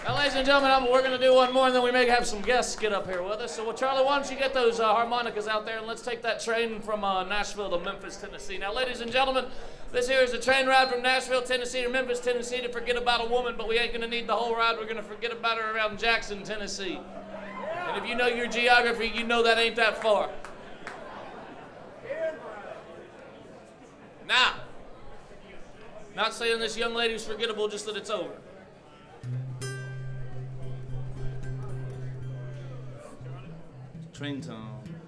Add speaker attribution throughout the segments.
Speaker 1: Now, ladies and gentlemen, we're going to do one more, and then we may have some guests get up here with us. So, well, Charlie, why don't you get those harmonicas out there, and let's take that train from Nashville to Memphis, Tennessee. Now, ladies and gentlemen, this here is a train ride from Nashville, Tennessee to Memphis, Tennessee to forget about a woman, but we ain't going to need the whole ride. We're going to forget about her around Jackson, Tennessee. And if you know your geography, you know that ain't that far. Now, not saying this young lady's forgettable, just that it's over. Train time.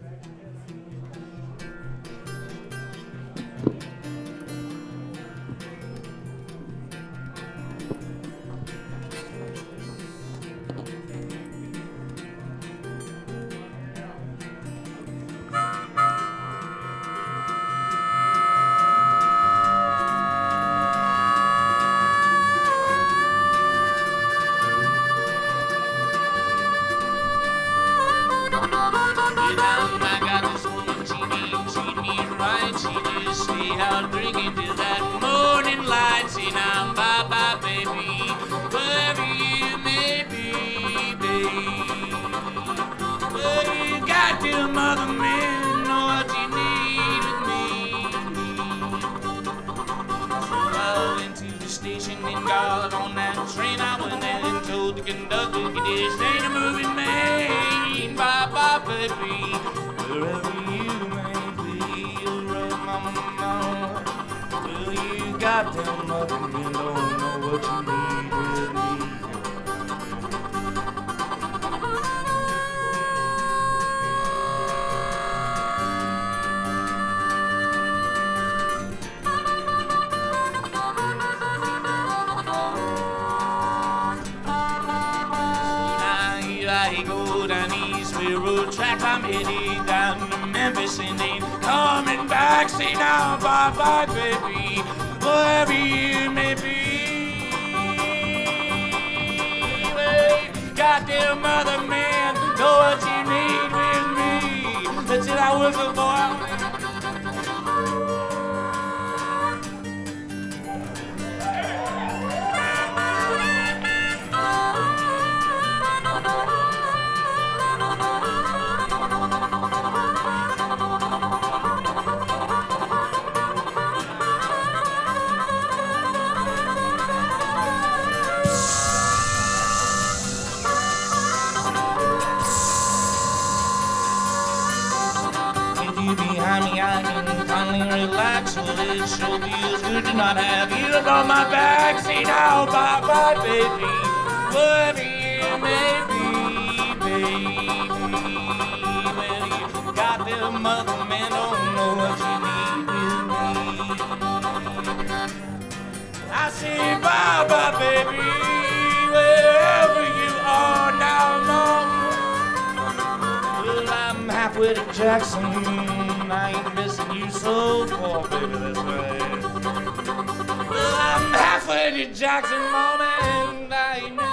Speaker 2: I'm headed down to Memphis and ain't coming back. Say now, bye-bye, baby, wherever you may be. Well, goddamn mother man, know what you need with me. That's it, I was a boy. Relax, well, it sure feels good to not have you on my back. Say now, bye-bye, baby, wherever you may be, baby. Well, you got them mother men don't know what you need with me. I say bye-bye, baby, wherever you are now, long. Well, I'm halfway to Jackson. I ain't missing you so far, baby, that's right. Well, I'm halfway to Jackson, mama, and I ain't